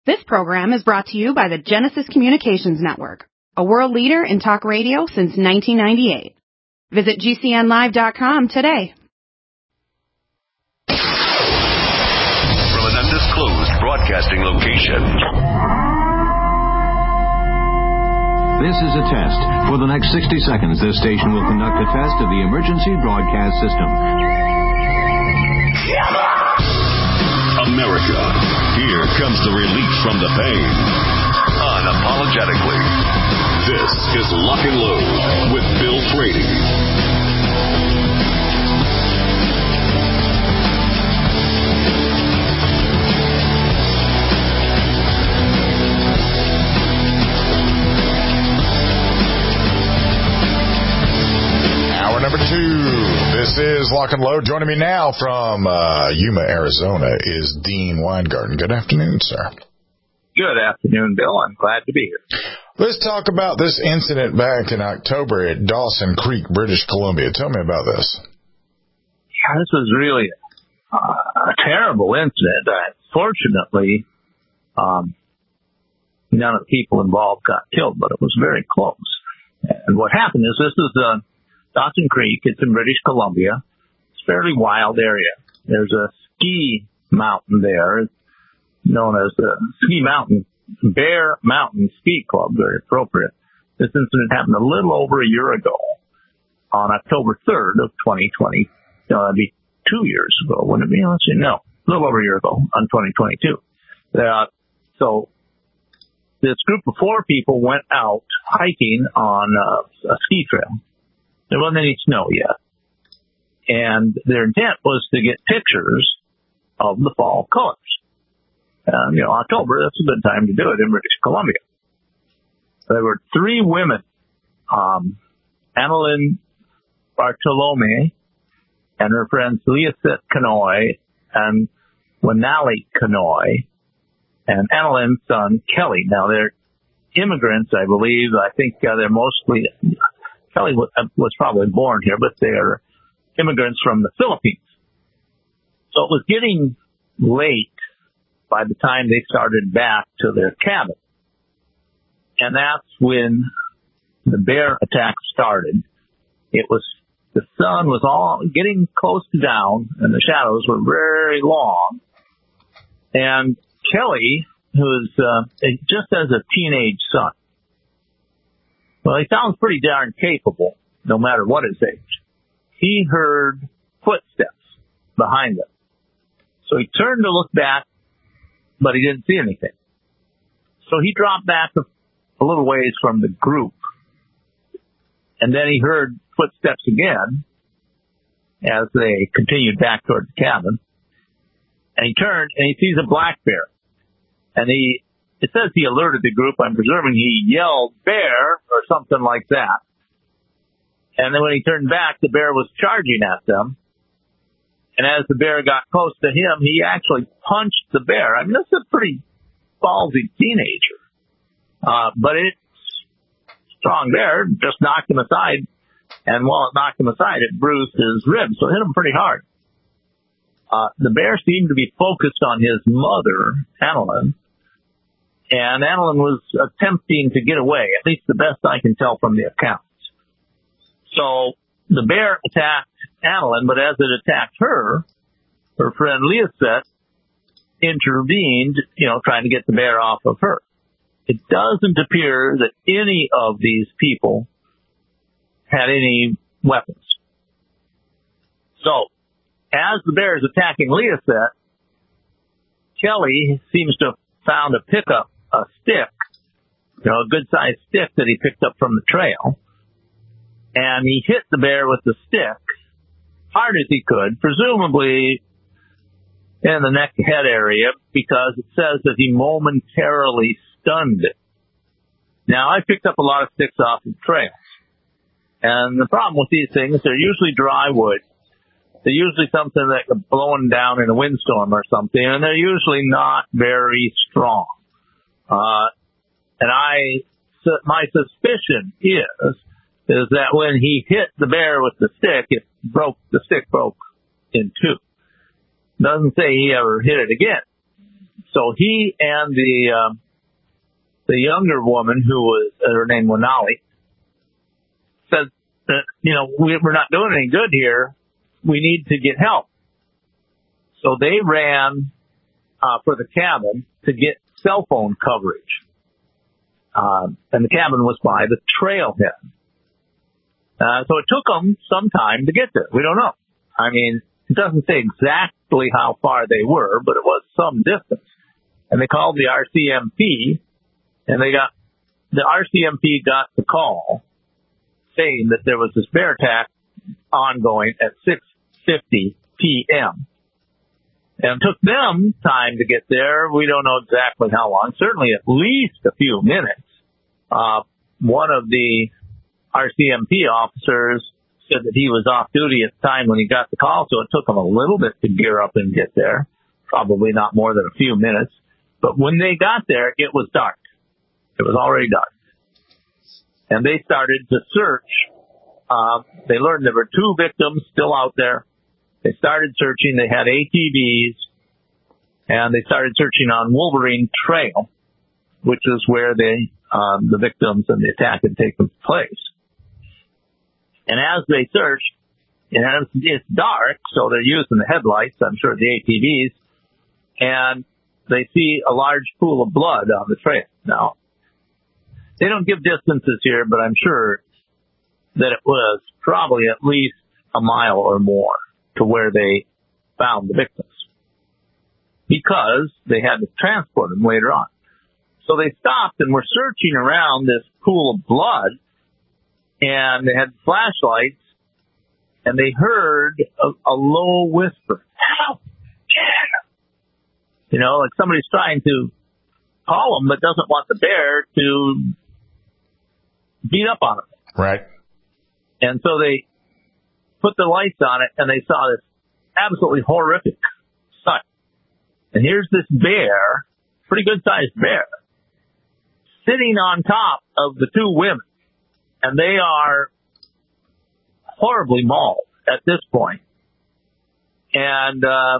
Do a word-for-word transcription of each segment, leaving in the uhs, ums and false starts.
This program is brought to you by the Genesis Communications Network, a world leader in talk radio since nineteen ninety-eight. Visit G C N live dot com today. From an undisclosed broadcasting location. This is a test. For the next sixty seconds, this station will conduct a test of the emergency broadcast system. America, here comes the relief from the pain. Unapologetically. This is Lock and Load with Bill Frady. Number two, this is Lock and Load. Joining me now from uh, Yuma, Arizona, is Dean Weingarten. Good afternoon, sir. Good afternoon, Bill. I'm glad to be here. Let's talk about this incident back in October at Dawson Creek, British Columbia. Tell me about this. Yeah, this was really uh, a terrible incident. Uh, fortunately, um, none of the people involved got killed, but it was very close. And what happened is this is a Dawson Creek, it's in British Columbia. It's a fairly wild area. There's a ski mountain there, known as the Ski Mountain, Bear Mountain Ski Club, very appropriate. This incident happened a little over a year ago, on October third of twenty twenty. Uh, that'd be two years ago, wouldn't it be? Let's see, no, a little over a year ago, on twenty twenty-two. Uh, so, this group of four people went out hiking on uh, a ski trail. There wasn't any snow yet. And their intent was to get pictures of the fall colors. Um, you know, October, that's a good time to do it in British Columbia. There were three women, um, Annalyn Bartolome and her friends Leaset Kanoy and Wanali Kanoy and Annalyn's son Kelly. Now, they're immigrants, I believe. I think uh, they're mostly... Kelly was probably born here, but they're immigrants from the Philippines. So it was getting late by the time they started back to their cabin. And that's when the bear attack started. It was, the sun was all getting close to down and the shadows were very long. And Kelly, who's uh, just as a teenage son, well, he sounds pretty darn capable, no matter what his age. He heard footsteps behind him. So he turned to look back, but he didn't see anything. So he dropped back a, a little ways from the group. And then he heard footsteps again as they continued back toward the cabin. And he turned and he sees a black bear. And he... It says he alerted the group. I'm presuming he yelled bear or something like that. And then when he turned back, the bear was charging at them. And as the bear got close to him, he actually punched the bear. I mean, this is a pretty ballsy teenager. Uh, but it's a strong bear, just knocked him aside. And while it knocked him aside, it bruised his ribs. So it hit him pretty hard. Uh, the bear seemed to be focused on his mother, Annalyn. And Annalyn was attempting to get away, at least the best I can tell from the accounts. So the bear attacked Annalyn, but as it attacked her, her friend Leaset intervened, you know, trying to get the bear off of her. It doesn't appear that any of these people had any weapons. So as the bear is attacking Leaset, Kelly seems to have found a pickup a stick, you know, a good-sized stick that he picked up from the trail. And he hit the bear with the stick hard as he could, presumably in the neck head area, because it says that he momentarily stunned it. Now, I picked up a lot of sticks off the trails. And the problem with these things, they're usually dry wood. They're usually something that got blown down in a windstorm or something, and they're usually not very strong. Uh, and I, my suspicion is, is that when he hit the bear with the stick, it broke, the stick broke in two. Doesn't say he ever hit it again. So he and the uh, the younger woman, who was uh, her name was Nolly, said that, you know, we, we're not doing any good here. We need to get help. So they ran uh, for the cabin to get cell phone coverage. Uh, and the cabin was by the trailhead. Uh, so it took them some time to get there. We don't know. I mean, it doesn't say exactly how far they were, but it was some distance. And they called the R C M P, and they got, the R C M P got the call saying that there was this bear attack ongoing at six fifty p.m. And it took them time to get there. We don't know exactly how long. Certainly at least a few minutes. Uh, one of the R C M P officers said that he was off duty at the time when he got the call, so it took him a little bit to gear up and get there. Probably not more than a few minutes. But when they got there, it was dark. It was already dark. And they started to search. Uh, they learned there were two victims still out there. They started searching. They had A T Vs, and they started searching on Wolverine Trail, which is where they, um, the victims and the attack had taken place. And as they searched, and it's dark, so they're using the headlights, I'm sure, the A T Vs, and they see a large pool of blood on the trail. Now, they don't give distances here, but I'm sure that it was probably at least a mile or more to where they found the victims, because they had to transport them later on. So they stopped and were searching around this pool of blood, and they had flashlights, and they heard a, a low whisper, "Help! Get!" You know, like somebody's trying to call them, but doesn't want the bear to beat up on them. Right. And so they put the lights on it, and they saw this absolutely horrific sight. And here's this bear, pretty good-sized bear, sitting on top of the two women. And they are horribly mauled at this point. And uh,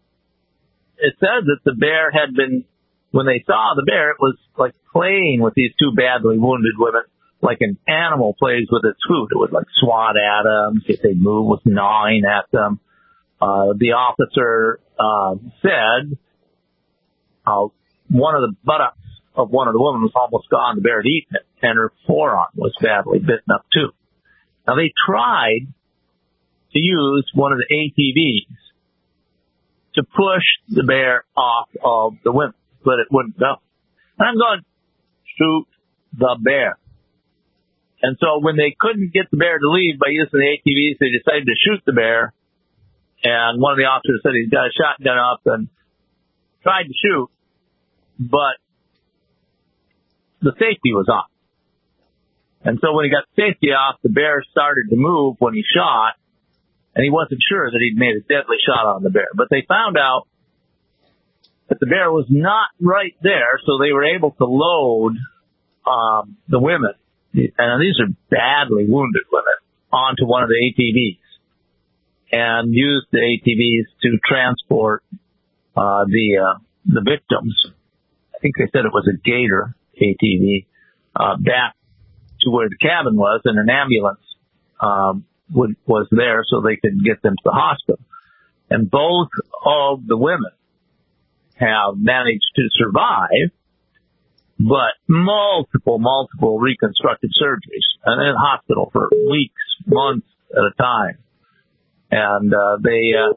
it says that the bear had been, when they saw the bear, it was like playing with these two badly wounded women, like an animal plays with its food. It would like swat at them, if they move, was gnawing at them. Uh, the officer uh, said uh, one of the buttocks of one of the women was almost gone. The bear had eaten it, and her forearm was badly bitten up too. Now they tried to use one of the A T Vs to push the bear off of the women, but it wouldn't go. And I'm going, shoot the bear. And so when they couldn't get the bear to leave by using the A T Vs, they decided to shoot the bear. And one of the officers said he's got a shotgun up and tried to shoot, but the safety was off. And so when he got the safety off, the bear started to move when he shot, and he wasn't sure that he'd made a deadly shot on the bear. But they found out that the bear was not right there, so they were able to load um, the women, and these are badly wounded women, onto one of the A T Vs and used the A T Vs to transport uh, the uh, the victims. I think they said it was a Gator A T V, uh, back to where the cabin was, and an ambulance um, would, was there so they could get them to the hospital. And both of the women have managed to survive, but multiple, multiple reconstructive surgeries, and in the hospital for weeks, months at a time. And uh, they uh,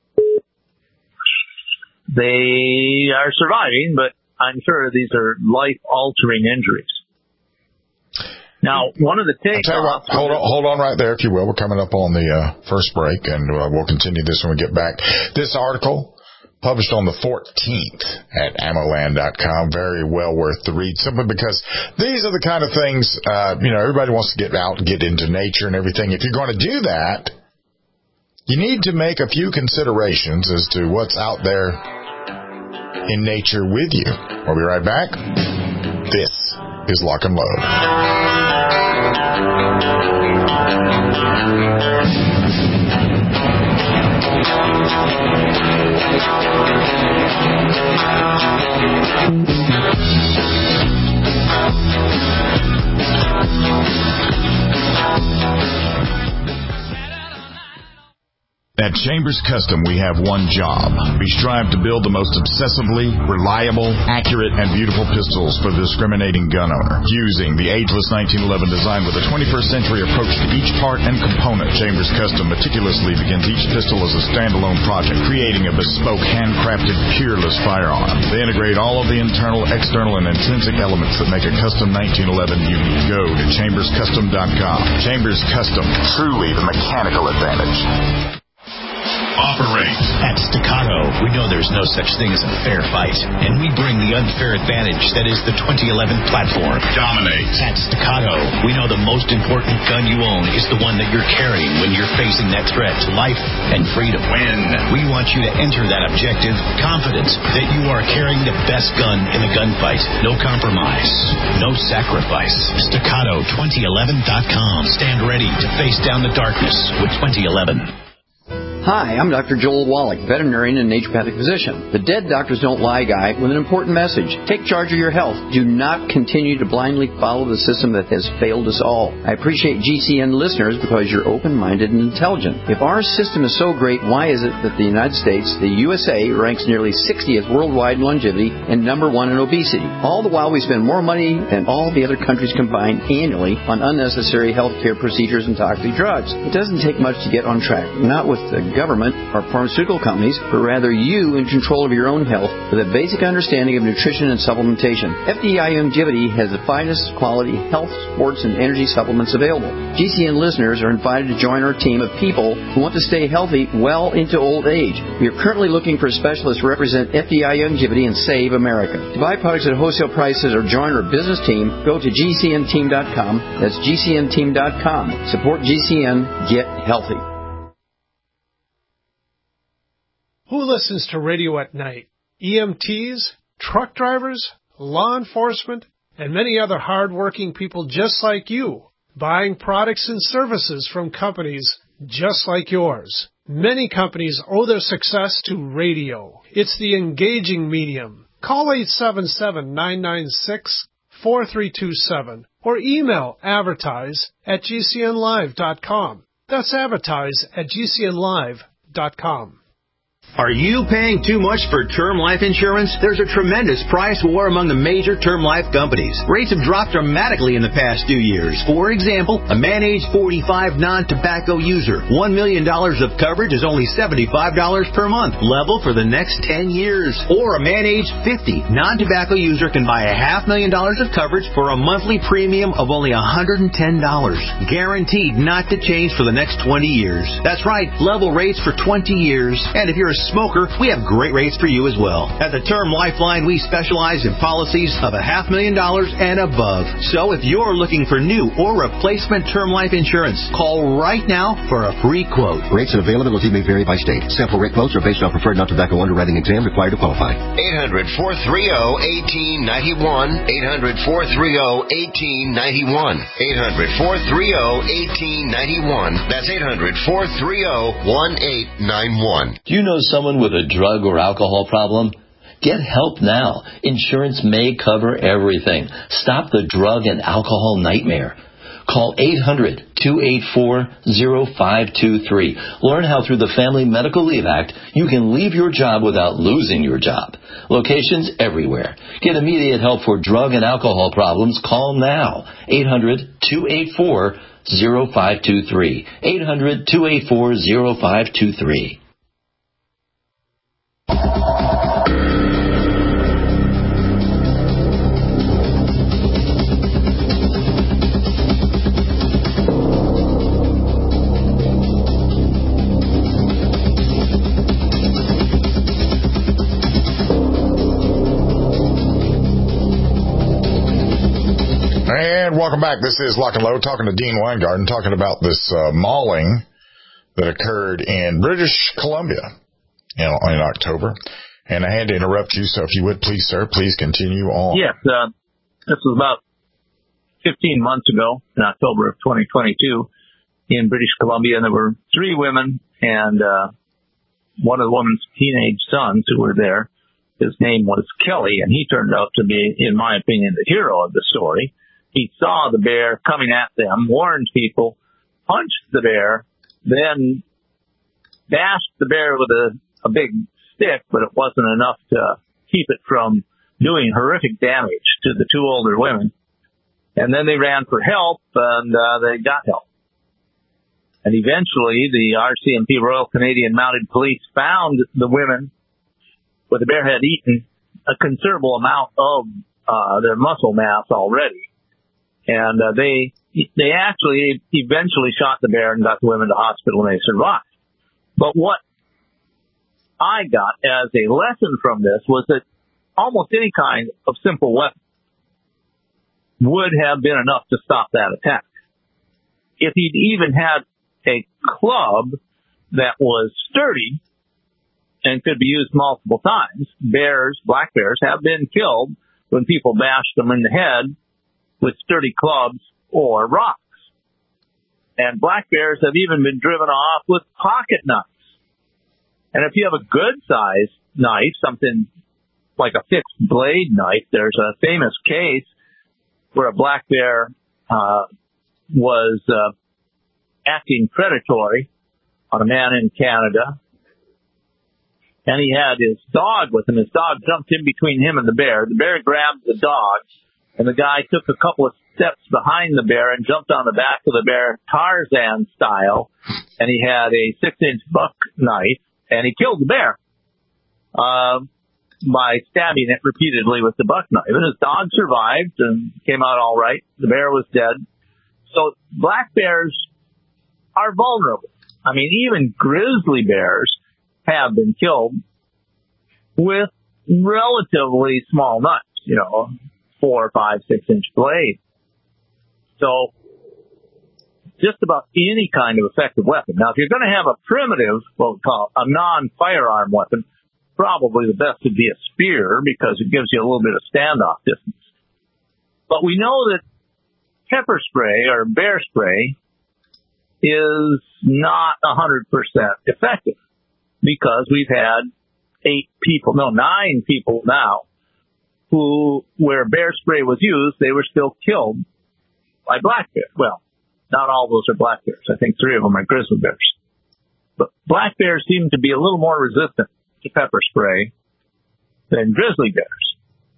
they are surviving, but I'm sure these are life-altering injuries. Now, one of the takeoffs... Hold on, hold on right there, if you will. We're coming up on the uh, first break, and uh, we'll continue this when we get back. This article, published on the fourteenth at ammoland dot com, very well worth the read, simply because these are the kind of things, uh, you know, everybody wants to get out and get into nature and everything. If you're going to do that, you need to make a few considerations as to what's out there in nature with you. We'll be right back. This is Lock and Load. At Chambers Custom, we have one job. We strive to build the most obsessively reliable, accurate, and beautiful pistols for the discriminating gun owner. Using the ageless nineteen eleven design with a twenty-first century approach to each part and component, Chambers Custom meticulously begins each pistol as a standalone project, creating a bespoke, handcrafted, peerless firearm. They integrate all of the internal, external, and intrinsic elements that make a custom nineteen eleven unique. Go to chambers custom dot com. Chambers Custom, truly the mechanical advantage. Operate. At Staccato, we know there's no such thing as a fair fight, and we bring the unfair advantage that is the twenty eleven platform. Dominate. At Staccato, we know the most important gun you own is the one that you're carrying when you're facing that threat to life and freedom. Win. We want you to enter that objective confident that you are carrying the best gun in the gunfight. No compromise. No sacrifice. Staccato twenty eleven dot com. Stand ready to face down the darkness with twenty eleven. Hi, I'm Doctor Joel Wallach, veterinarian and naturopathic physician. The Dead Doctors Don't Lie guy with an important message. Take charge of your health. Do not continue to blindly follow the system that has failed us all. I appreciate G C N listeners because you're open-minded and intelligent. If our system is so great, why is it that the United States, the U S A, ranks nearly sixtieth worldwide in longevity and number one in obesity? All the while we spend more money than all the other countries combined annually on unnecessary health care procedures and toxic drugs. It doesn't take much to get on track. Not with the government or pharmaceutical companies, but rather you in control of your own health with a basic understanding of nutrition and supplementation. F D I Longevity has the finest quality health, sports, and energy supplements available. G C N listeners are invited to join our team of people who want to stay healthy well into old age. We are currently looking for specialists to represent F D I Longevity and Save America. To buy products at wholesale prices or join our business team, go to G C N team dot com. That's G C N team dot com. Support G C N. Get healthy. Who listens to radio at night? E M Ts, truck drivers, law enforcement, and many other hard-working people just like you, buying products and services from companies just like yours. Many companies owe their success to radio. It's the engaging medium. Call eight seven seven, nine nine six, four three two seven or email advertise at G C N live dot com. That's advertise at G C N live dot com. Are you paying too much for term life insurance? There's a tremendous price war among the major term life companies. Rates have dropped dramatically in the past two years. For example, a man age forty-five non-tobacco user, one million dollars of coverage is only seventy-five dollars per month, level for the next ten years. Or a man age fifty non-tobacco user can buy a half million dollars of coverage for a monthly premium of only one hundred ten dollars, guaranteed not to change for the next twenty years. That's right, level rates for twenty years. And if you're a smoker, we have great rates for you as well. At the Term Lifeline, we specialize in policies of a half million dollars and above. So if you're looking for new or replacement term life insurance, call right now for a free quote. Rates and availability may vary by state. Sample rate quotes are based on preferred non-tobacco underwriting exam required to qualify. eight hundred, four three zero, one eight nine one. eight hundred, four three zero, one eight nine one. eight hundred, four three zero, one eight nine one. That's eight hundred, four three zero, one eight nine one. Do you know someone with a drug or alcohol problem? Get help now. Insurance may cover everything. Stop the drug and alcohol nightmare. Call eight hundred, two eight four, zero five two three. Learn how through the Family Medical Leave Act you can leave your job without losing your job. Locations everywhere. Get immediate help for drug and alcohol problems. Call now. eight hundred, two eight four, zero five two three. eight hundred, two eight four, zero five two three. And welcome back. This is Lock and Load, talking to Dean Weingarten, talking about this uh, mauling that occurred in British Columbia in, in October. And I had to interrupt you, so if you would please, sir, please continue on. Yes, uh, this was about fifteen months ago, in October of twenty twenty-two, in British Columbia, and there were three women and uh, one of the woman's teenage sons who were there. His name was Kelly, and he turned out to be, in my opinion, the hero of the story. He saw the bear coming at them, warned people, punched the bear, then bashed the bear with a, a big stick, but it wasn't enough to keep it from doing horrific damage to the two older women. And then they ran for help, and uh, they got help. And eventually, the R C M P, Royal Canadian Mounted Police, found the women where the bear had eaten a considerable amount of uh, their muscle mass already. And uh, they they actually eventually shot the bear and got the women to hospital, and they survived. But what I got as a lesson from this was that almost any kind of simple weapon would have been enough to stop that attack. If he'd even had a club that was sturdy and could be used multiple times, bears, black bears, have been killed when people bashed them in the head with sturdy clubs or rocks. And black bears have even been driven off with pocket knives. And if you have a good-sized knife, something like a fixed blade knife, there's a famous case where a black bear uh, was uh, acting predatory on a man in Canada. And he had his dog with him. His dog jumped in between him and the bear. The bear grabbed the dog, and the guy took a couple of steps behind the bear and jumped on the back of the bear, Tarzan style, and he had a six-inch buck knife, and he killed the bear uh, by stabbing it repeatedly with the buck knife. And his dog survived and came out all right. The bear was dead. So black bears are vulnerable. I mean, even grizzly bears have been killed with relatively small knives, you know, four, five, six inch blade. So just about any kind of effective weapon. Now, if you're going to have a primitive, what we call a non-firearm weapon, probably the best would be a spear because it gives you a little bit of standoff distance. But we know that pepper spray or bear spray is not one hundred percent effective because we've had eight people, no, nine people now who, where bear spray was used, they were still killed by black bears. Well, not all those are black bears. I think three of them are grizzly bears. But black bears seem to be a little more resistant to pepper spray than grizzly bears.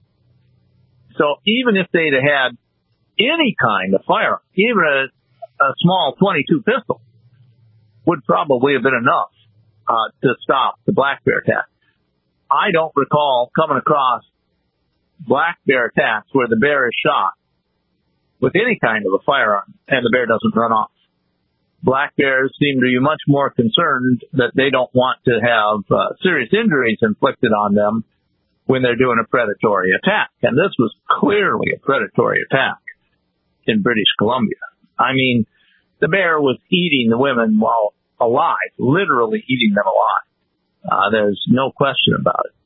So even if they'd have had any kind of firearm, even a, a small twenty-two pistol, would probably have been enough uh, to stop the black bear attack. I don't recall coming across black bear attacks where the bear is shot with any kind of a firearm and the bear doesn't run off. Black bears seem to be much more concerned that they don't want to have uh, serious injuries inflicted on them when they're doing a predatory attack. And this was clearly a predatory attack in British Columbia. I mean, the bear was eating the women while alive, literally eating them alive. Uh, there's no question about it.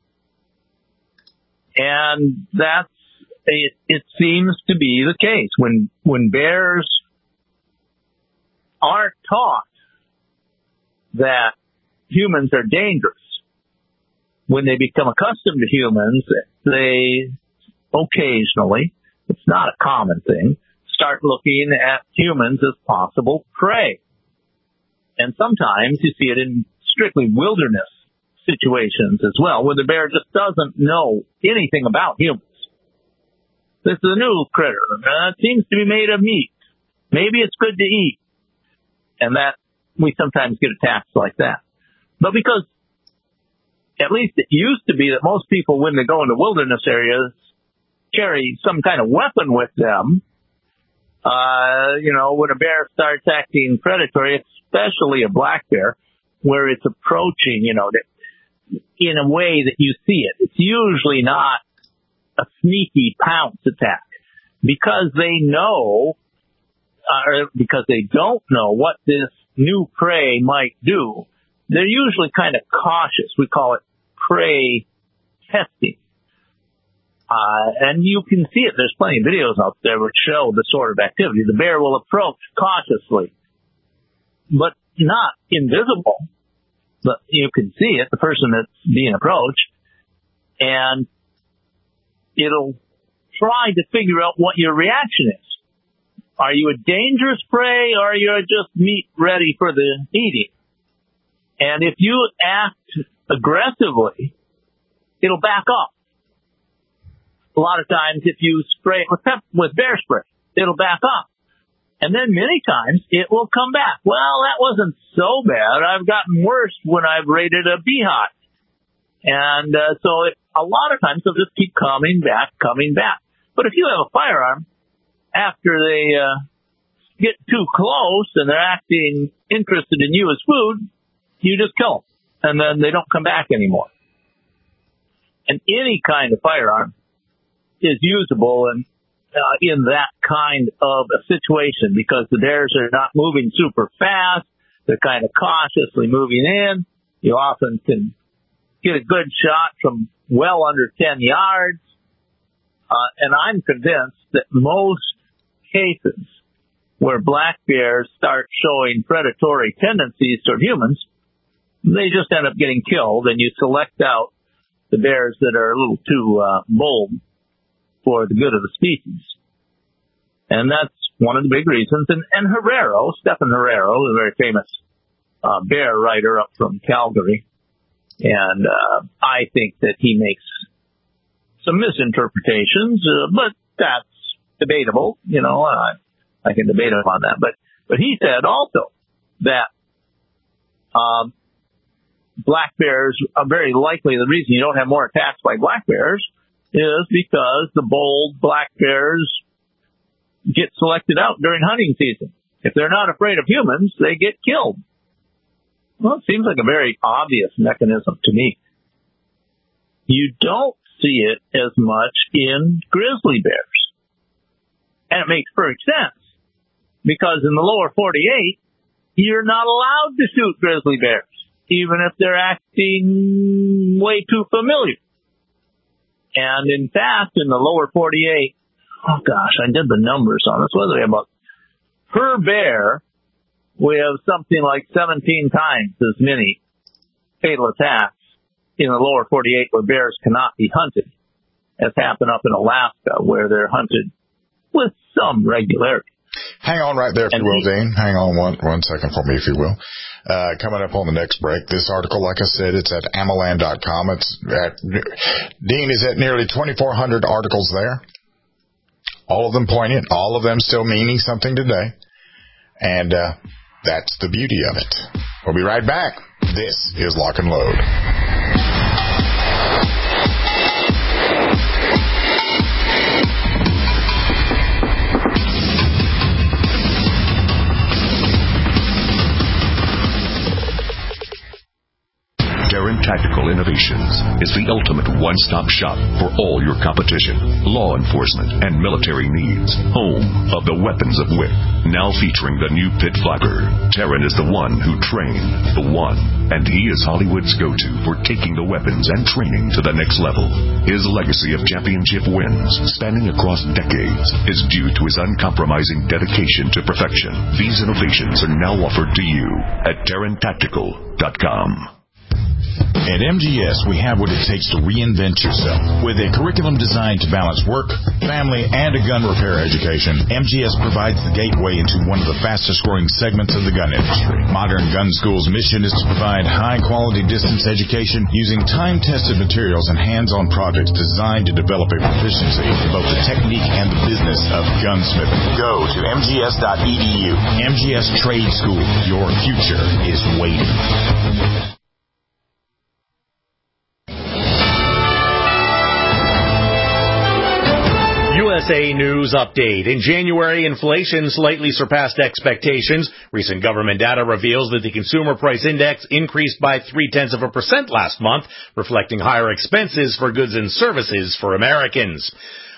And that's, it, it seems to be the case. When, when bears aren't taught that humans are dangerous, when they become accustomed to humans, they occasionally, it's not a common thing, start looking at humans as possible prey. And sometimes you see it in strictly wilderness situations as well, where the bear just doesn't know anything about humans. This is a new critter. Uh, it seems to be made of meat. Maybe it's good to eat. And that, we sometimes get attacks like that. But because, at least it used to be that most people, when they go into wilderness areas, carry some kind of weapon with them. Uh, you know, when a bear starts acting predatory, especially a black bear, where it's approaching, you know, in a way that you see it. It's usually not a sneaky pounce attack because they know, uh, or because they don't know what this new prey might do. They're usually kind of cautious. We call it prey testing. Uh, and you can see it. There's plenty of videos out there which show the sort of activity. The bear will approach cautiously, but not invisible. but you can see it, the person that's being approached, and it'll try to figure out what your reaction is. Are you a dangerous prey, or are you just meat ready for the eating? And if you act aggressively, it'll back off. A lot of times, if you spray with, pep- with bear spray, it'll back off. And then many times, it will come back. Well, that wasn't so bad. I've gotten worse when I've raided a beehive. And uh, so it, a lot of times, they'll just keep coming back, coming back. But if you have a firearm, after they uh, get too close and they're acting interested in you as food, you just kill them, and then they don't come back anymore. And any kind of firearm is usable in, uh, in that kind of a situation because the bears are not moving super fast. They're kind of cautiously moving in. You often can get a good shot from well under ten yards. Uh, and I'm convinced that most cases where black bears start showing predatory tendencies toward humans, they just end up getting killed, and you select out the bears that are a little too uh, bold for the good of the species. And that's one of the big reasons. And, and Herrero, Stephen Herrero, a very famous uh, bear writer up from Calgary, and uh, I think that he makes some misinterpretations, uh, but that's debatable. You know, I, I can debate him on that. But but he said also that um, black bears are very likely, the reason you don't have more attacks by black bears is because the bold black bears get selected out during hunting season. If they're not afraid of humans, they get killed. Well, it seems like a very obvious mechanism to me. You don't see it as much in grizzly bears. And it makes perfect sense, because in the lower forty-eight, you're not allowed to shoot grizzly bears, even if they're acting way too familiar. And in fact, in the lower forty-eight, oh gosh, I did the numbers on this. What do we have about? Per bear, we have something like seventeen times as many fatal attacks in the lower forty-eight where bears cannot be hunted as happen up in Alaska, where they're hunted with some regularity. Hang on right there, if and you will, he, Dean. Hang on one one second for me, if you will. Uh, coming up on the next break, this article, like I said, it's at Amoland dot com. It's at, Dean is at nearly twenty-four hundred articles there. All of them poignant, all of them still meaning something today. And uh, that's the beauty of it. We'll be right back. This is Lock and Load. Darren Tactical Innovations is the ultimate one-stop shop for all your competition, law enforcement, and military needs. Home of the weapons of W I C. Now featuring the new Pit Viper. Darren is the one who trained the one, and he is Hollywood's go-to for taking the weapons and training to the next level. His legacy of championship wins, spanning across decades, is due to his uncompromising dedication to perfection. These innovations are now offered to you at Darren Tactical dot com. At M G S, we have what it takes to reinvent yourself. With a curriculum designed to balance work, family, and a gun repair education, M G S provides the gateway into one of the fastest-growing segments of the gun industry. Modern Gun School's mission is to provide high-quality distance education using time-tested materials and hands-on projects designed to develop a proficiency in both the technique and the business of gunsmithing. Go to M G S dot E D U. M G S Trade School. Your future is waiting. U S A News Update. In January, inflation slightly surpassed expectations. Recent government data reveals that the Consumer Price Index increased by three-tenths of a percent last month, reflecting higher expenses for goods and services for Americans.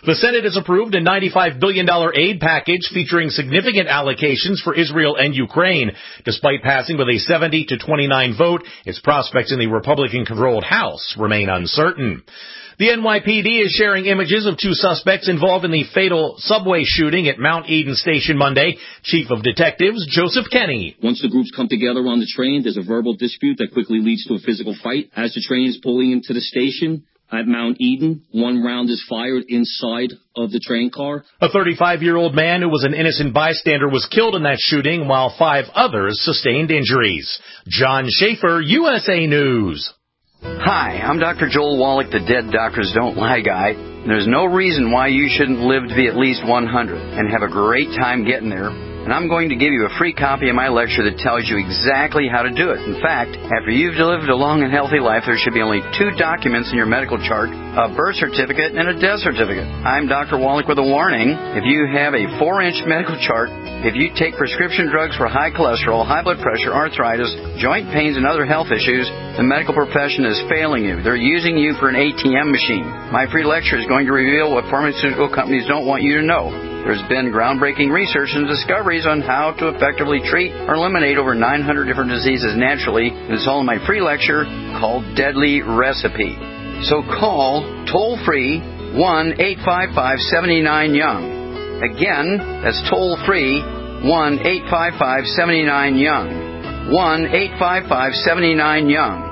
The Senate has approved a ninety-five billion dollars aid package featuring significant allocations for Israel and Ukraine. Despite passing with a seventy to twenty-nine vote, its prospects in the Republican-controlled House remain uncertain. The N Y P D is sharing images of two suspects involved in the fatal subway shooting at Mount Eden Station Monday. Chief of Detectives Joseph Kenny. Once the groups come together on the train, there's a verbal dispute that quickly leads to a physical fight. As the train is pulling into the station at Mount Eden, one round is fired inside of the train car. A thirty-five-year-old man who was an innocent bystander was killed in that shooting, while five others sustained injuries. John Schaefer, U S A News. Hi, I'm Doctor Joel Wallach, the Dead Doctors Don't Lie guy. There's no reason why you shouldn't live to be at least one hundred and have a great time getting there. And I'm going to give you a free copy of my lecture that tells you exactly how to do it. In fact, after you've lived a long and healthy life, there should be only two documents in your medical chart, a birth certificate and a death certificate. I'm Doctor Wallach with a warning. If you have a four-inch medical chart, if you take prescription drugs for high cholesterol, high blood pressure, arthritis, joint pains, and other health issues, the medical profession is failing you. They're using you for an A T M machine. My free lecture is going to reveal what pharmaceutical companies don't want you to know. There's been groundbreaking research and discoveries on how to effectively treat or eliminate over nine hundred different diseases naturally, and it's all in my free lecture called Deadly Recipe. So call toll-free one eight five five, seven nine, young. Again, that's toll-free one eight five five, seven nine, young. one eight five five, seven nine, young.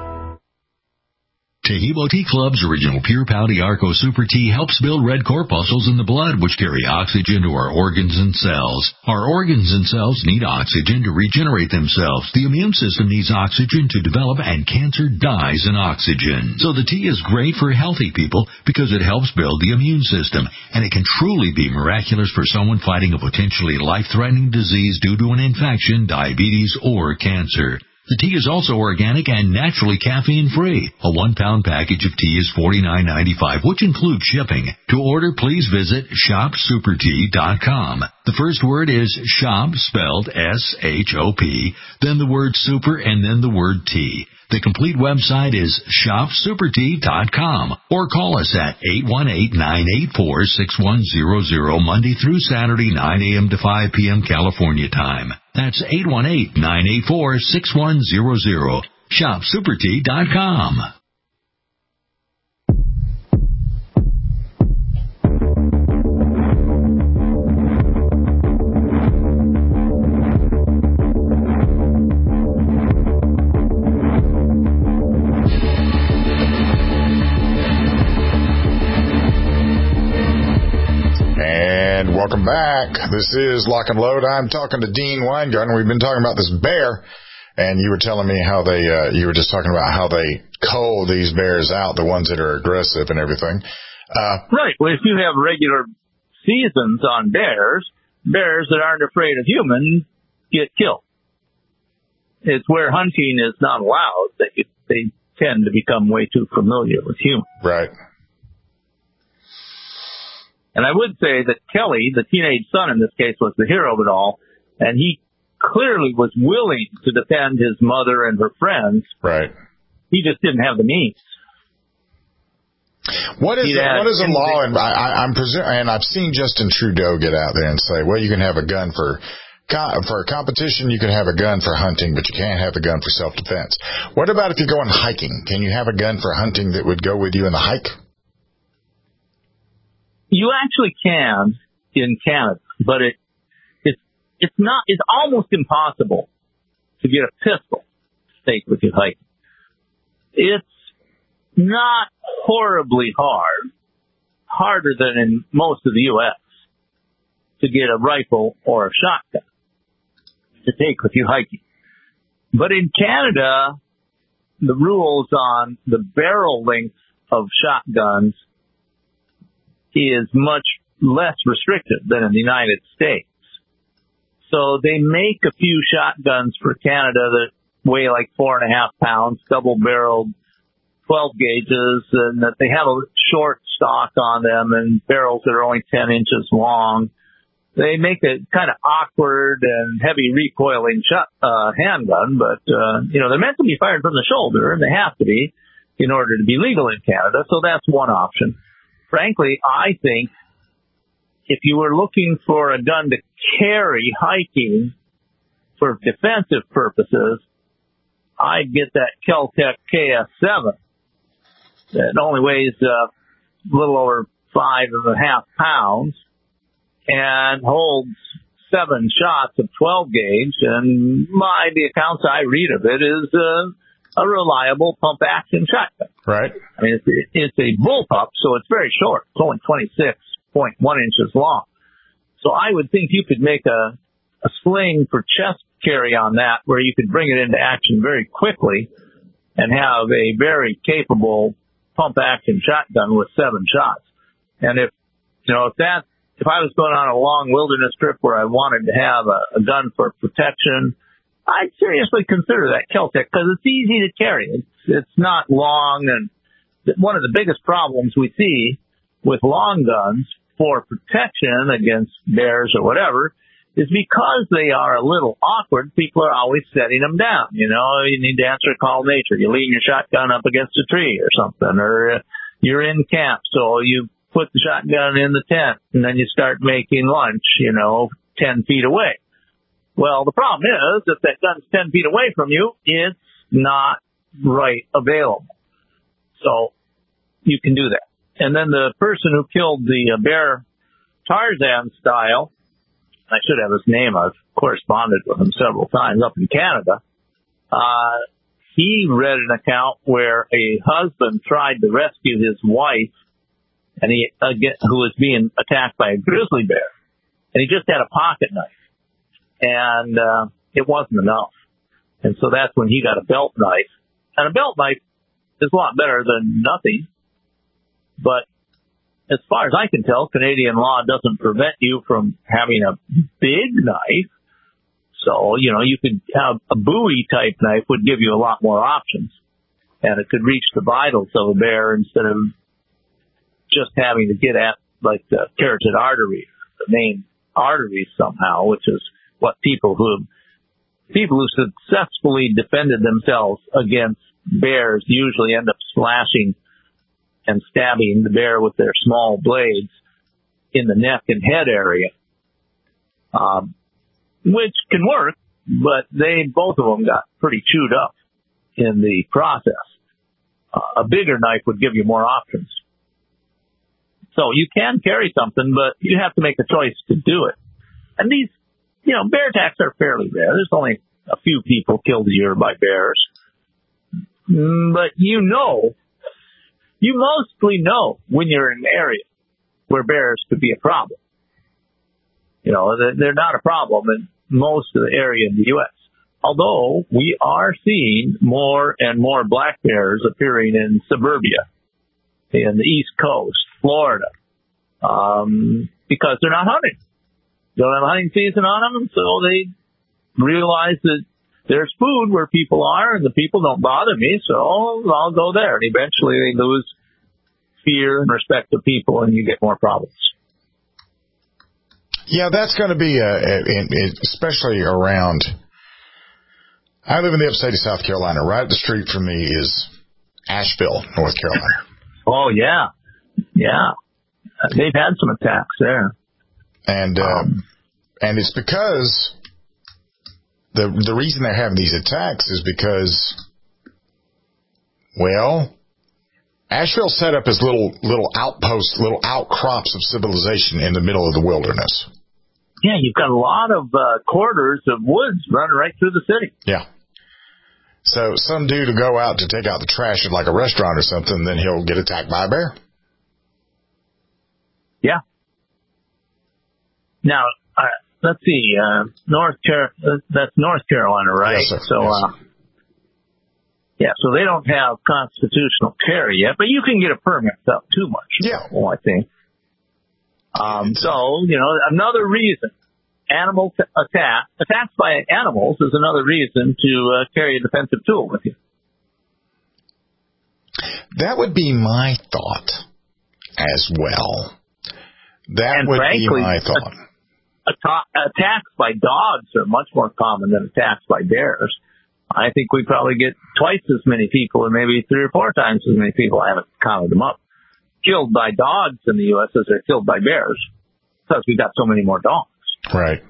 Tehebo Tea Club's original Pure Pouty Arco Super Tea helps build red corpuscles in the blood, which carry oxygen to our organs and cells. Our organs and cells need oxygen to regenerate themselves. The immune system needs oxygen to develop, and cancer dies in oxygen. So the tea is great for healthy people because it helps build the immune system, and it can truly be miraculous for someone fighting a potentially life-threatening disease due to an infection, diabetes, or cancer. The tea is also organic and naturally caffeine-free. A one-pound package of tea is forty-nine ninety-five, which includes shipping. To order, please visit shop super tea dot com. The first word is shop, spelled S H O P, then the word super, and then the word tea. The complete website is shop super tea dot com, or call us at eight one eight, nine eight four, six one zero zero Monday through Saturday, nine a.m. to five p.m. California time. That's eight one eight, nine eight four, six one zero zero. shop super tea dot com. Welcome back. This is Lock and Load. I'm talking to Dean Weingarten. We've been talking about this bear, and you were telling me how they, uh, you were just talking about how they cull these bears out, the ones that are aggressive and everything. Uh, right. Well, if you have regular seasons on bears, bears that aren't afraid of humans get killed. It's where hunting is not allowed that they tend to become way too familiar with humans. Right. And I would say that Kelly, the teenage son in this case, was the hero of it all, and he clearly was willing to defend his mother and her friends. Right. He just didn't have the means. What is the, what is a law? And I, I'm presuming, and I've seen Justin Trudeau get out there and say, "Well, you can have a gun for for a competition, you can have a gun for hunting, but you can't have a gun for self-defense." What about if you're going hiking? Can you have a gun for hunting that would go with you in the hike? You actually can in Canada, but it it's it's not it's almost impossible to get a pistol to take with you hiking. It's not horribly hard, harder than in most of the U S to get a rifle or a shotgun to take with you hiking. But in Canada, the rules on the barrel length of shotguns is much less restrictive than in the United States. So they make a few shotguns for Canada that weigh like four and a half pounds, double-barreled, twelve gauges, and that they have a short stock on them and barrels that are only ten inches long. They make a kind of awkward and heavy recoiling shot, uh, handgun, but, uh, you know, they're meant to be fired from the shoulder, and they have to be in order to be legal in Canada, so that's one option. Frankly, I think if you were looking for a gun to carry hiking for defensive purposes, I'd get that Kel-Tec K S seven. It only weighs uh, a little over five and a half pounds and holds seven shots of twelve gauge. And by the accounts I read of it, is uh, a reliable pump action shotgun. Right. I mean, it's, it's a bullpup, so it's very short. It's only twenty-six point one inches long. So I would think you could make a, a sling for chest carry on that, where you could bring it into action very quickly and have a very capable pump action shotgun with seven shots. And if, you know, if that, if I was going on a long wilderness trip where I wanted to have a, a gun for protection, I'd seriously consider that Kel-Tec, because it's easy to carry. It's, it's not long, and one of the biggest problems we see with long guns for protection against bears or whatever is because they are a little awkward, people are always setting them down. You know, you need to answer a call to nature. You lean your shotgun up against a tree or something, or uh, you're in camp, so you put the shotgun in the tent, and then you start making lunch, you know, ten feet away. Well, the problem is, if that gun's ten feet away from you, it's not right available. So you can do that. And then the person who killed the uh, bear Tarzan style, I should have his name, I've corresponded with him several times up in Canada, uh, he read an account where a husband tried to rescue his wife, and he again, who was being attacked by a grizzly bear, and he just had a pocket knife, and uh, it wasn't enough. And so that's when he got a belt knife. And a belt knife is a lot better than nothing, but as far as I can tell, Canadian law doesn't prevent you from having a big knife. So, you know, you could have a Bowie type knife would give you a lot more options, and it could reach the vitals of a bear instead of just having to get at like the carotid artery, the main arteries somehow, which is what people who people who successfully defended themselves against bears usually end up slashing and stabbing the bear with their small blades in the neck and head area, um, which can work, but they, both of them got pretty chewed up in the process. Uh, a bigger knife would give you more options. So you can carry something, but you have to make a choice to do it. And these, you know, bear attacks are fairly rare. There's only a few people killed a year by bears. But you know, You mostly know when you're in an area where bears could be a problem. You know, they're not a problem in most of the area in the U S, although we are seeing more and more black bears appearing in suburbia, in the East Coast, Florida, um, because they're not hunting. They don't have hunting season on them, so they realize that there's food where people are, and the people don't bother me, so I'll go there. And eventually they lose fear and respect of people, and you get more problems. Yeah, that's going to be, a, a, a, especially around, I live in the upstate of South Carolina. Right up the street from me is Asheville, North Carolina. Oh, yeah. Yeah. They've had some attacks there. And, um, and it's because the, the reason they're having these attacks is because, well, Asheville set up as little, little outposts, little outcrops of civilization in the middle of the wilderness. Yeah, you've got a lot of uh, quarters of woods running right through the city. Yeah. So some dude will go out to take out the trash at like a restaurant or something, then he'll get attacked by a bear. Yeah. Now, uh, let's see, uh, North Car- that's North Carolina, right? Yes, sir. So, yes, sir. Uh, yeah, so they don't have constitutional carry yet, but you can get a permit without too much. Yeah. Well, I think. Um, so, you know, another reason, animal t- attack, attacks by animals is another reason to uh, carry a defensive tool with you. That would be my thought as well. That and would frankly, be my thought. A- attacks by dogs are much more common than attacks by bears. I think we probably get twice as many people, and maybe three or four times as many people, I haven't counted them up, killed by dogs in the U S as are killed by bears. because we got so many more dogs. Right.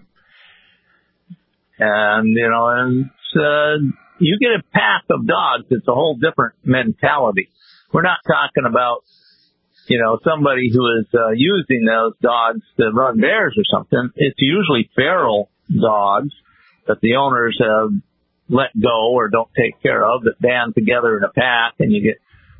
And, you know, and uh, you get a pack of dogs, it's a whole different mentality. We're not talking about, you know, somebody who is uh, using those dogs to run bears or something. It's usually feral dogs that the owners have let go or don't take care of, that band together in a pack, and you get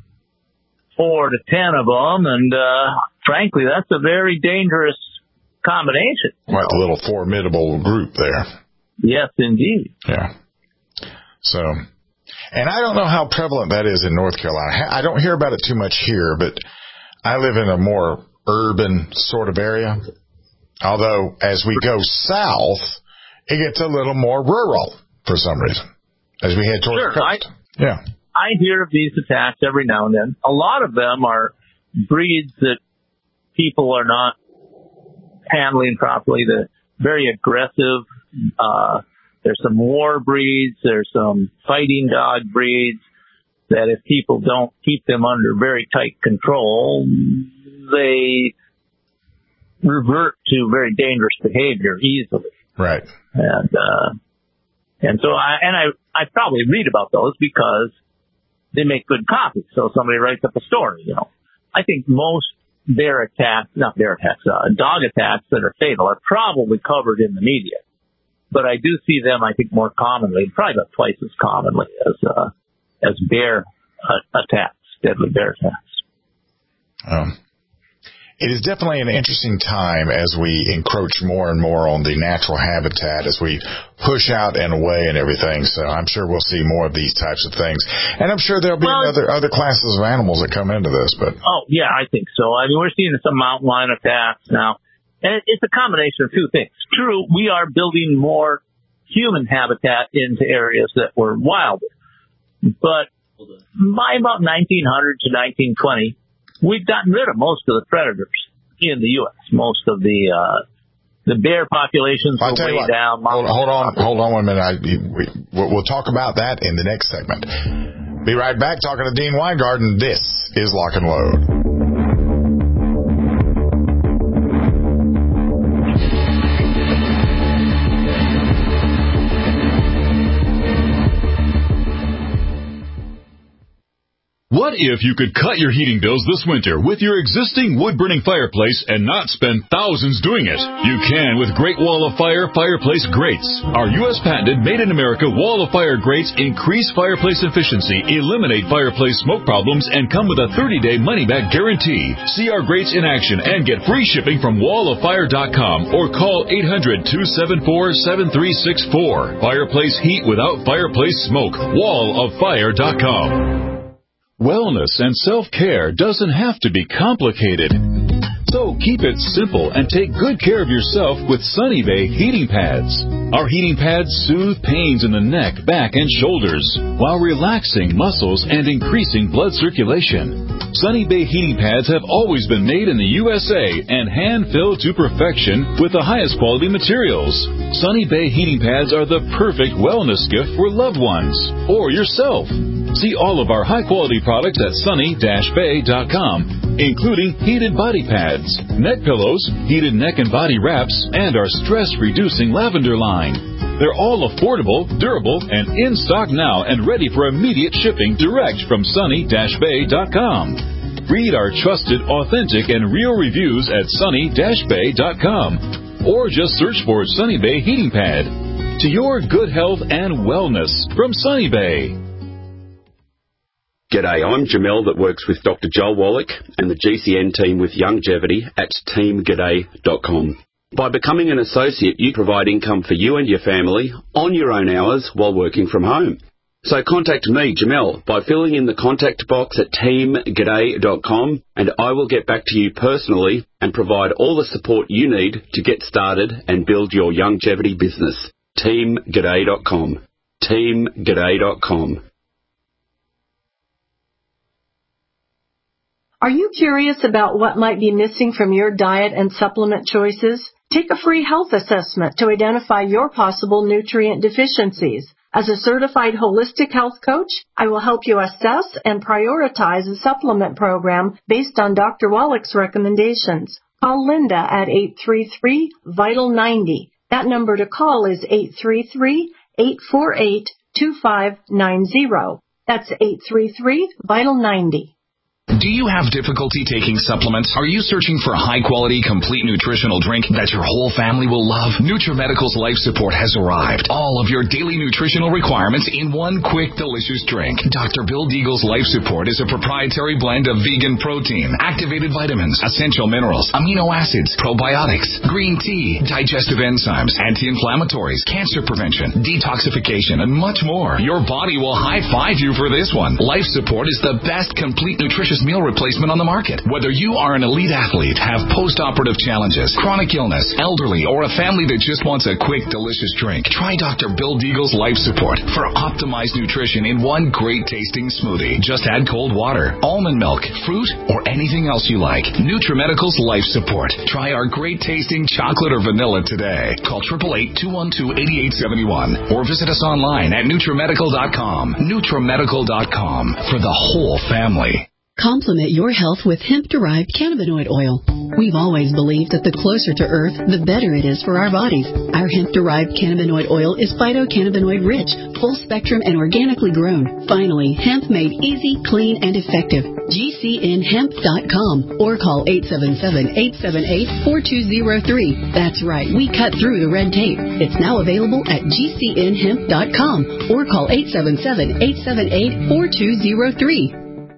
four to ten of them. And, uh, frankly, that's a very dangerous combination. Quite a little formidable group there. Yes, indeed. Yeah. So, and I don't know how prevalent that is in North Carolina. I don't hear about it too much here, but I live in a more urban sort of area. Although, as we go south, it gets a little more rural for some reason as we head towards sure, the coast. I, yeah. I hear of these attacks every now and then. A lot of them are breeds that people are not handling properly. They're very aggressive. Uh, there's some war breeds. There's some fighting dog breeds that if people don't keep them under very tight control, they revert to very dangerous behavior easily. Right. And, uh, and so I, and I, I probably read about those because they make good copy. So somebody writes up a story, you know. I think most bear attacks, not bear attacks, uh, dog attacks that are fatal are probably covered in the media. But I do see them, I think, more commonly, probably about twice as commonly as, uh, as bear uh, attacks, deadly bear attacks. Um, it is definitely an interesting time as we encroach more and more on the natural habitat, as we push out and away and everything. So I'm sure we'll see more of these types of things. And I'm sure there'll be well, other other classes of animals that come into this. But Oh, yeah, I think so. I mean, we're seeing some mountain lion attacks now. And it's a combination of two things. True, we are building more human habitat into areas that were wilder. But by about nineteen hundred to nineteen twenty, we've gotten rid of most of the predators in the U S. Most of the uh, the bear populations I'll were way what, down. Hold, hold on, hold on one minute. I, we, we'll talk about that in the next segment. Be right back talking to Dean Weingarten. This is Lock and Load. What if you could cut your heating bills this winter with your existing wood-burning fireplace and not spend thousands doing it? You can with Great Wall of Fire Fireplace Grates. Our U S patented made-in-America Wall of Fire grates increase fireplace efficiency, eliminate fireplace smoke problems, and come with a thirty-day money-back guarantee. See our grates in action and get free shipping from wall of fire dot com or call eight hundred, two seven four, seven three six four. Fireplace heat without fireplace smoke. wall of fire dot com. Wellness and self-care doesn't have to be complicated. So keep it simple and take good care of yourself with Sunny Bay heating pads. Our heating pads soothe pains in the neck, back, and shoulders while relaxing muscles and increasing blood circulation. Sunny Bay heating pads have always been made in the U S A and hand-filled to perfection with the highest quality materials. Sunny Bay heating pads are the perfect wellness gift for loved ones or yourself. See all of our high-quality products at sunny dash bay dot com, including heated body pads, neck pillows, heated neck and body wraps, and our stress-reducing lavender line. They're all affordable, durable, and in stock now and ready for immediate shipping direct from sunny dash bay dot com. Read our trusted, authentic, and real reviews at sunny dash bay dot com or just search for Sunny Bay Heating Pad. To your good health and wellness from Sunny Bay. G'day, I'm Jamel that works with Doctor Joel Wallach and the G C N team with Longevity at team g'day dot com. By becoming an associate, you provide income for you and your family on your own hours while working from home. So contact me, Jamel, by filling in the contact box at team g'day dot com, and I will get back to you personally and provide all the support you need to get started and build your longevity business. team g'day dot com. team g'day dot com. Are you curious about what might be missing from your diet and supplement choices? Take a free health assessment to identify your possible nutrient deficiencies. As a certified holistic health coach, I will help you assess and prioritize a supplement program based on Doctor Wallach's recommendations. Call Linda at eight three three, VITAL ninety. That number to call is eight three three, eight four eight, two five nine zero. That's eight three three, VITAL ninety. Do you have difficulty taking supplements? Are you searching for a high-quality, complete nutritional drink that your whole family will love? NutriMedical's Life Support has arrived. All of your daily nutritional requirements in one quick, delicious drink. Doctor Bill Deagle's Life Support is a proprietary blend of vegan protein, activated vitamins, essential minerals, amino acids, probiotics, green tea, digestive enzymes, anti-inflammatories, cancer prevention, detoxification, and much more. Your body will high-five you for this one. Life Support is the best complete nutritious meal replacement on the market. Whether you are an elite athlete, have post-operative challenges, chronic illness, elderly, or a family that just wants a quick, delicious drink, try Doctor Bill Deagle's Life Support for optimized nutrition in one great-tasting smoothie. Just add cold water, almond milk, fruit, or anything else you like. NutriMedical's Life Support. Try our great-tasting chocolate or vanilla today. Call eight eight eight, two one two, eight eight seven one or visit us online at NutriMedical dot com. NutriMedical dot com for the whole family. Complement your health with hemp-derived cannabinoid oil. We've always believed that the closer to Earth, the better it is for our bodies. Our hemp-derived cannabinoid oil is phytocannabinoid-rich, full-spectrum, and organically grown. Finally, hemp made easy, clean, and effective. G C N hemp dot com or call eight seven seven, eight seven eight, four two zero three. That's right, we cut through the red tape. It's now available at G C N hemp dot com or call eight seven seven, eight seven eight, four two zero three.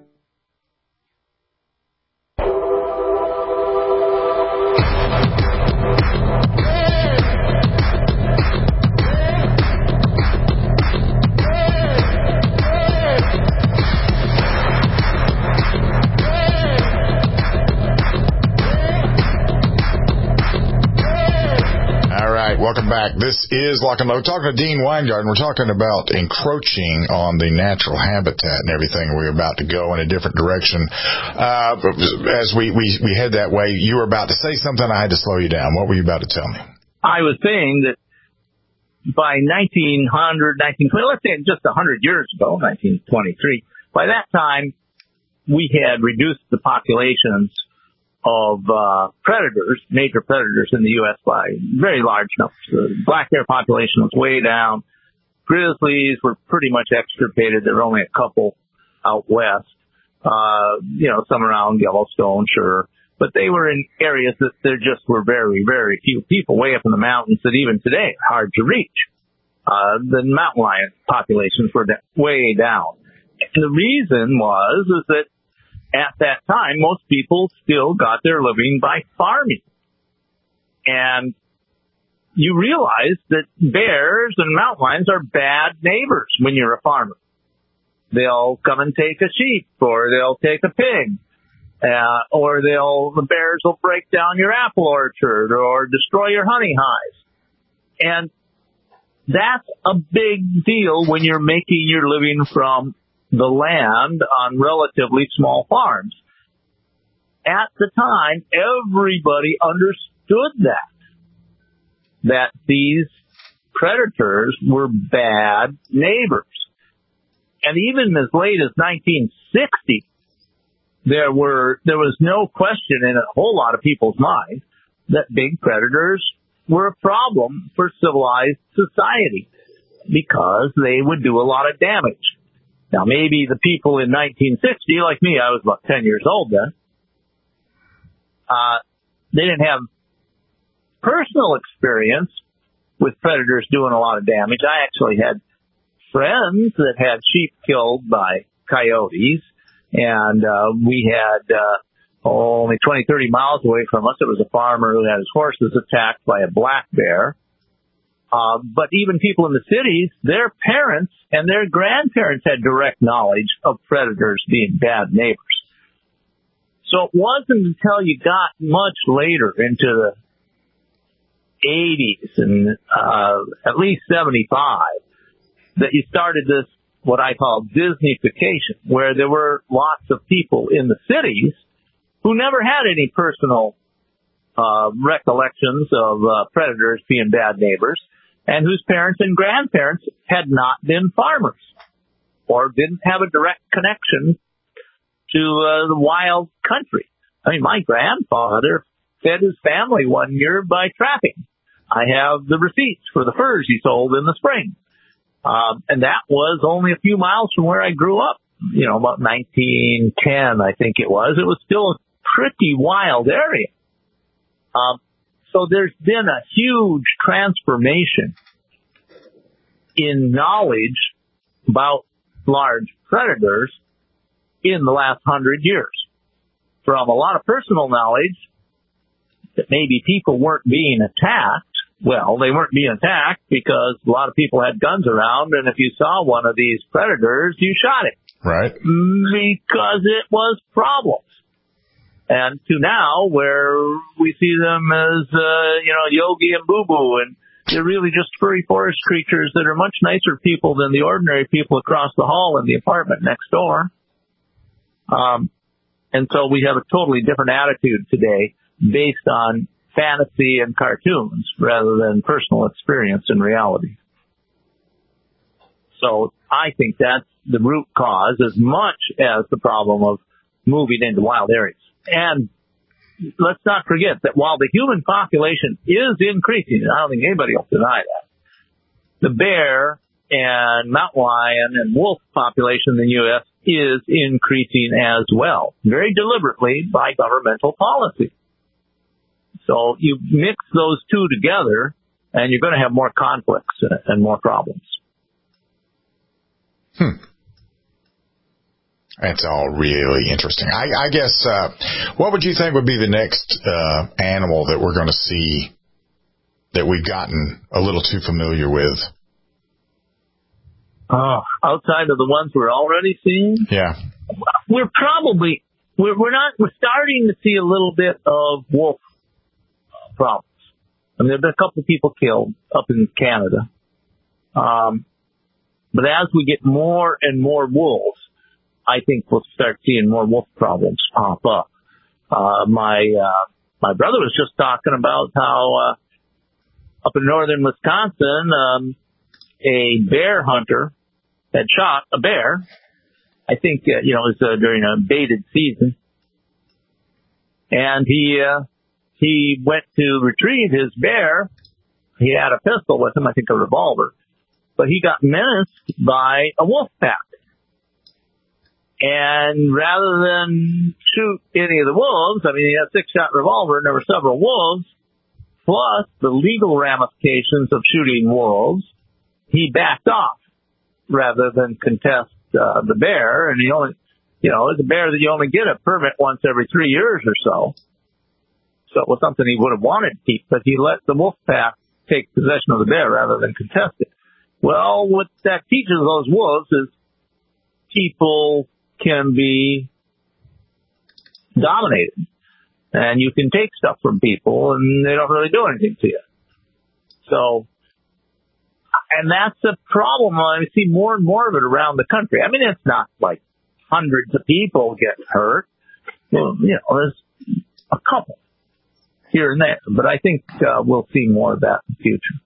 Welcome back. This is Lock and Load. Talking to Dean Weingarten. We're talking about encroaching on the natural habitat and everything. We're about to go in a different direction. Uh, as we, we, we head that way, you were about to say something. I had to slow you down. What were you about to tell me? I was saying that by nineteen hundred, nineteen twenty, let's say just one hundred years ago, nineteen twenty-three, by that time, we had reduced the populations of uh predators, major predators in the U S by very large numbers. The black bear population was way down. Grizzlies were pretty much extirpated. There were only a couple out west, uh, you know, some around Yellowstone, sure. But they were in areas that there just were very, very few people way up in the mountains that even today are hard to reach. Uh, the mountain lion populations were way down. And the reason was, is that at that time, most people still got their living by farming. And you realize that bears and mountain lions are bad neighbors when you're a farmer. They'll come and take a sheep, or they'll take a pig, uh, or they'll, the bears will break down your apple orchard or destroy your honey hives. And that's a big deal when you're making your living from the land on relatively small farms. At the time, everybody understood that, that these predators were bad neighbors. And even as late as nineteen sixty, there were, there was no question in a whole lot of people's minds that big predators were a problem for civilized society because they would do a lot of damage. Now, maybe the people in nineteen sixty, like me, I was about ten years old then, uh, they didn't have personal experience with predators doing a lot of damage. I actually had friends that had sheep killed by coyotes, and uh, we had uh, oh, only twenty, thirty miles away from us, there was a farmer who had his horses attacked by a black bear. Uh, but even people in the cities, their parents and their grandparents had direct knowledge of predators being bad neighbors. So it wasn't until you got much later into the eighties and uh, at least seventy-five that you started this, what I call Disneyfication, where there were lots of people in the cities who never had any personal uh, recollections of uh, predators being bad neighbors, and whose parents and grandparents had not been farmers or didn't have a direct connection to uh, the wild country. I mean, my grandfather fed his family one year by trapping. I have the receipts for the furs he sold in the spring. Um, and that was only a few miles from where I grew up, you know, about nineteen ten, I think it was. It was still a pretty wild area. Um, so there's been a huge transformation in knowledge about large predators in the last hundred years. From a lot of personal knowledge that maybe people weren't being attacked. Well, they weren't being attacked because a lot of people had guns around, and if you saw one of these predators, you shot it. Right. Because it was problems. And to now, where we see them as, uh, you know, Yogi and Boo Boo, and they're really just furry forest creatures that are much nicer people than the ordinary people across the hall in the apartment next door. Um, and so we have a totally different attitude today based on fantasy and cartoons rather than personal experience and reality. So I think that's the root cause as much as the problem of moving into wild areas. And let's not forget that while the human population is increasing, and I don't think anybody will deny that, the bear and mountain lion and wolf population in the U S is increasing as well, very deliberately by governmental policy. So you mix those two together, and you're going to have more conflicts and more problems. Hmm. That's all really interesting. I, I guess, uh, what would you think would be the next uh, animal that we're going to see that we've gotten a little too familiar with? Oh, outside of the ones we're already seeing? Yeah. We're probably, we're, we're not, we're starting to see a little bit of wolf problems. I mean, there have been a couple of people killed up in Canada. Um, but as we get more and more wolves, I think we'll start seeing more wolf problems pop up. Uh, my, uh, my brother was just talking about how, uh, up in northern Wisconsin, um, a bear hunter had shot a bear. I think, uh, you know, it was uh, during a baited season. And he, uh, he went to retrieve his bear. He had a pistol with him, I think a revolver. But he got menaced by a wolf pack. And rather than shoot any of the wolves, I mean, he had a six-shot revolver and there were several wolves, plus the legal ramifications of shooting wolves, he backed off rather than contest uh, the bear. And he only, you know, it's a bear that you only get a permit once every three years or so. So it was something he would have wanted to keep, but he let the wolf pack take possession of the bear rather than contest it. Well, what that teaches those wolves is people can be dominated, and you can take stuff from people, and they don't really do anything to you. So, and that's a problem. I see more and more of it around the country. I mean, it's not like hundreds of people get hurt. Well, you know, there's a couple here and there, but I think uh, we'll see more of that in the future.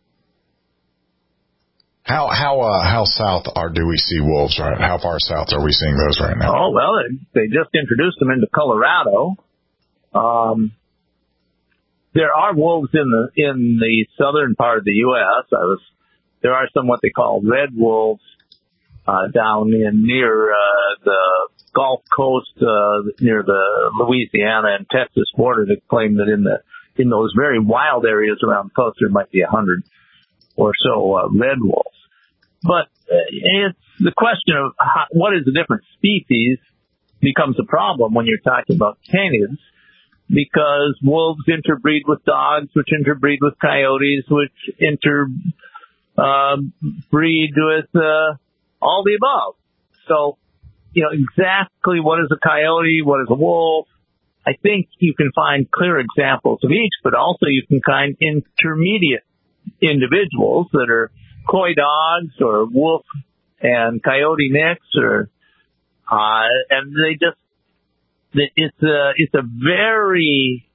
How how uh, how south are do we see wolves? Right? How far south are we seeing those right now? Oh well, they just introduced them into Colorado. Um, there are wolves in the in the southern part of the U S I was there are some what they call red wolves uh, down in near uh, the Gulf Coast, uh, near the Louisiana and Texas border. That claim that in the in those very wild areas around the coast there might be a hundred or so uh, red wolves. But it's the question of how, what is the different species becomes a problem when you're talking about canids, because wolves interbreed with dogs, which interbreed with coyotes, which interbreed um, with uh, all the above. So, you know, exactly what is a coyote, what is a wolf, I think you can find clear examples of each, but also you can find intermediate individuals that are coy dogs or wolf and coyote mix, or uh, and they just it's a it's a very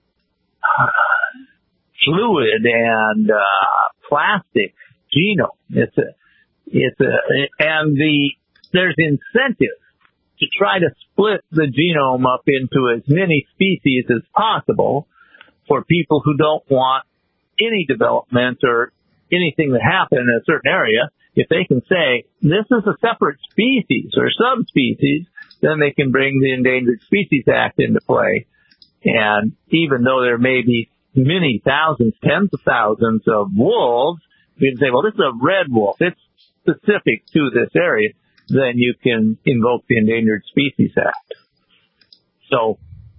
fluid and uh, plastic genome. It's a it's a and the there's incentive to try to split the genome up into as many species as possible, for people who don't want any development or anything to happen in a certain area, if they can say this is a separate species or subspecies, then they can bring the Endangered Species Act into play. And even though there may be many thousands, tens of thousands of wolves, you can say, well, this is a red wolf. It's specific to this area. Then you can invoke the Endangered Species Act. So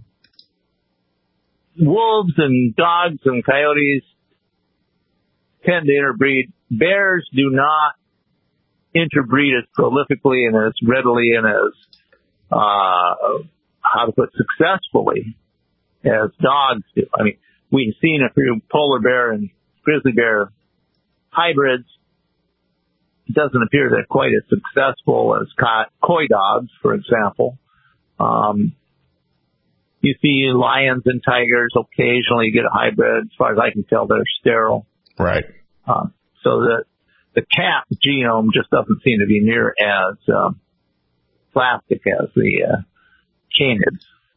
wolves and dogs and coyotes tend to interbreed. Bears do not interbreed as prolifically and as readily and as, uh, how to put successfully as dogs do. I mean, we've seen a few polar bear and grizzly bear hybrids. It doesn't appear they're quite as successful as coy dogs, for example. Um, you see lions and tigers occasionally get a hybrid. As far as I can tell, they're sterile. Right. Um, so the the cat genome just doesn't seem to be near as um, plastic as the uh, canids.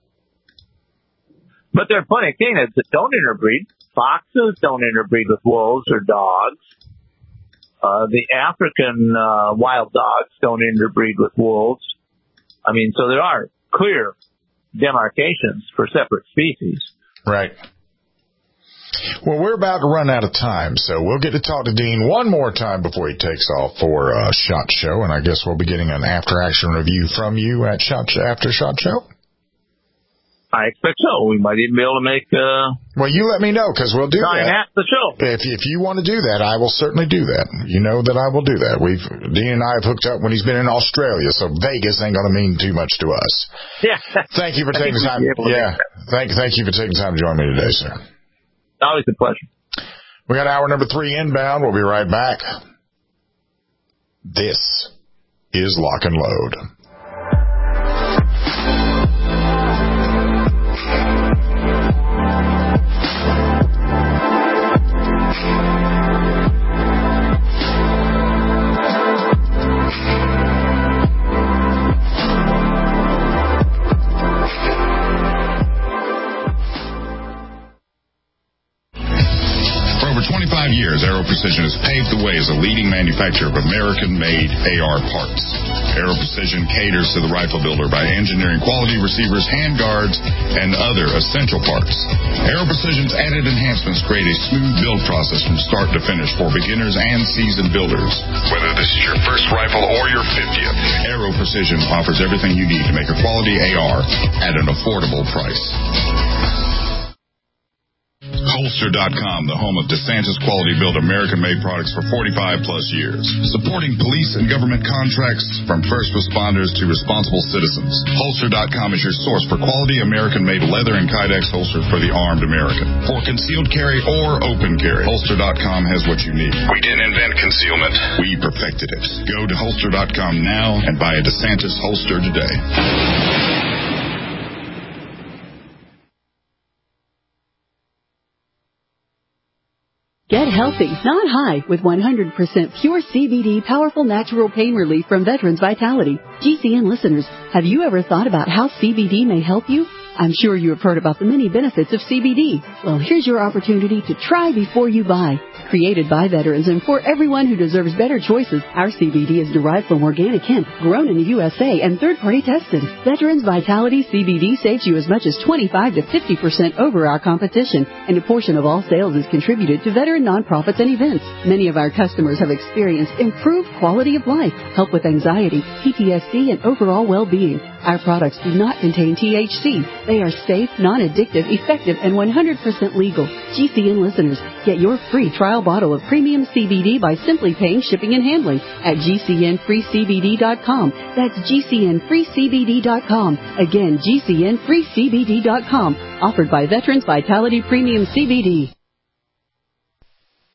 But there are plenty of canids that don't interbreed. Foxes don't interbreed with wolves or dogs. Uh, the African uh, wild dogs don't interbreed with wolves. I mean, so there are clear demarcations for separate species. Right. Well, we're about to run out of time, so we'll get to talk to Dean one more time before he takes off for uh, SHOT Show, and I guess we'll be getting an after-action review from you at SHOT after SHOT Show. I expect so. We might even be able to make uh well, you let me know, because we'll do sign that. at the show. If if you want to do that, I will certainly do that. You know that I will do that. We've Dean and I have hooked up when he's been in Australia, so Vegas ain't going to mean too much to us. Yeah. Thank you for taking the time. Yeah. Thank thank you for taking time to join me today, sir. Always a pleasure. We got hour number three inbound. We'll be right back. This is Lock and Load. twenty-five years, Aero Precision has paved the way as a leading manufacturer of American-made A R parts. Aero Precision caters to the rifle builder by engineering quality receivers, handguards, and other essential parts. Aero Precision's added enhancements create a smooth build process from start to finish for beginners and seasoned builders. Whether this is your first rifle or your fiftieth, Aero Precision offers everything you need to make a quality A R at an affordable price. Holster dot com, the home of DeSantis Quality Built American-made products for forty-five plus years. Supporting police and government contracts from first responders to responsible citizens. Holster dot com is your source for quality American-made leather and Kydex holsters for the armed American. For concealed carry or open carry, Holster dot com has what you need. We didn't invent concealment. We perfected it. Go to Holster dot com now and buy a DeSantis holster today. Get healthy, not high, with one hundred percent pure C B D powerful natural pain relief from Veterans Vitality. G C N listeners, have you ever thought about how C B D may help you? I'm sure you have heard about the many benefits of C B D. Well, here's your opportunity to try before you buy. Created by veterans and for everyone who deserves better choices, our C B D is derived from organic hemp, grown in the U S A, and third-party tested. Veterans Vitality C B D saves you as much as twenty-five to fifty percent over our competition, and a portion of all sales is contributed to veteran nonprofits and events. Many of our customers have experienced improved quality of life, help with anxiety, P T S D, and overall well-being. Our products do not contain T H C. They are safe, non-addictive, effective, and one hundred percent legal. G C N listeners, get your free trial bottle of premium C B D by simply paying shipping and handling at G C N free C B D dot com. That's G C N free C B D dot com. Again, G C N free C B D dot com. Offered by Veterans Vitality Premium C B D.